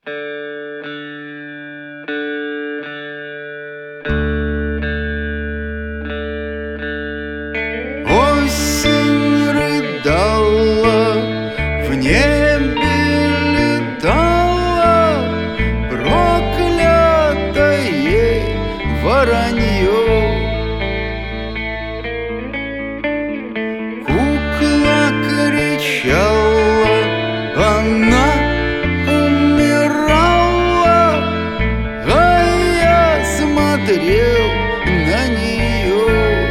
Осень рыдала, в небе летала проклятое воронье. Кукла кричала, она умирала, а я смотрел на нее.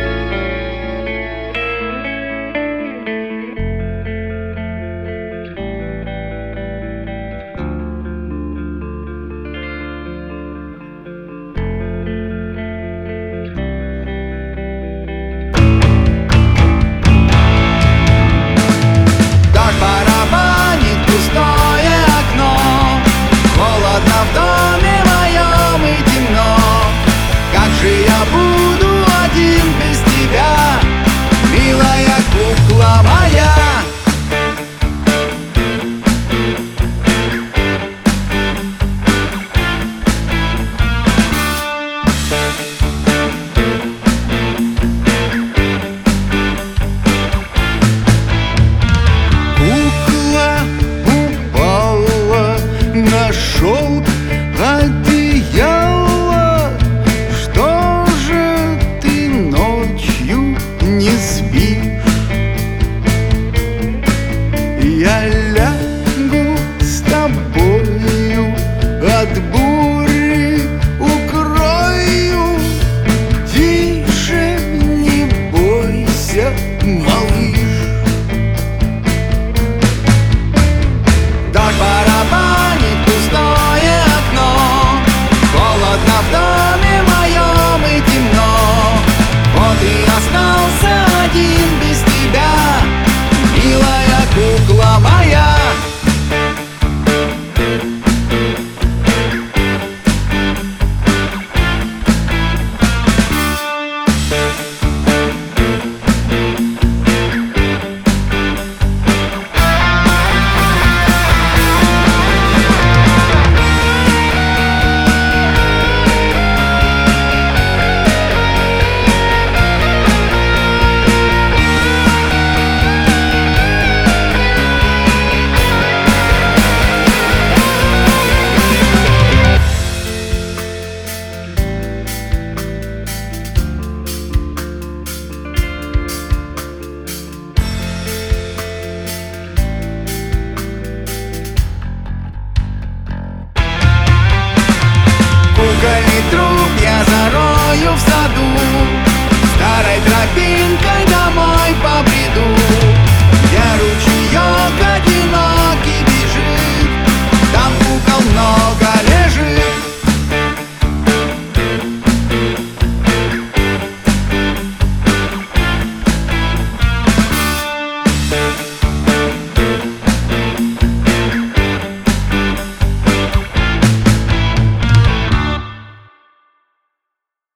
В доме моем и темно. Как же я буду один без тебя, милая кукла моя? Кукла упала на шелк одеяло. Что же ты ночью не спишь? Я лягу с тобою, от бури укрою. Тише, не бойся, малыш. Дождь барабанит пустое окно, холодно в доме моем и темно. Вот и остался один без тебя, милая кукла моя. Кукольный труп я зарою в саду.